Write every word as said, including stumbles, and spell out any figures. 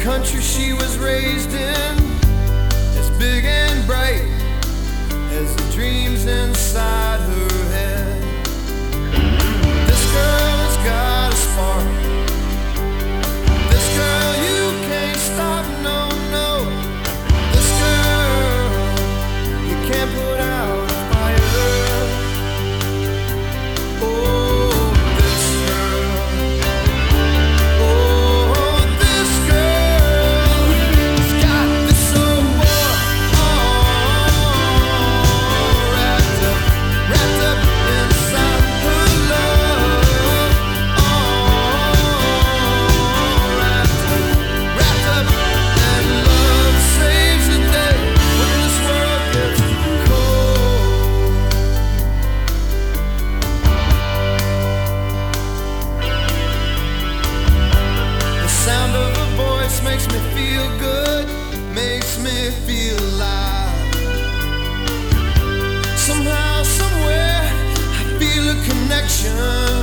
country she was raised in, as big and bright as the dreams inside her head. This girl has got a spark. This girl you can't stop, no, no. This girl you can't put out a fire. Oh, this girl. Oh, this girl has got this old boy all wrapped up, wrapped up inside her love. All wrapped up, wrapped up, and love saves the day when this world gets cold. The sound of her voice makes me feel good, makes me feel alive. Somehow, somewhere, I feel a connection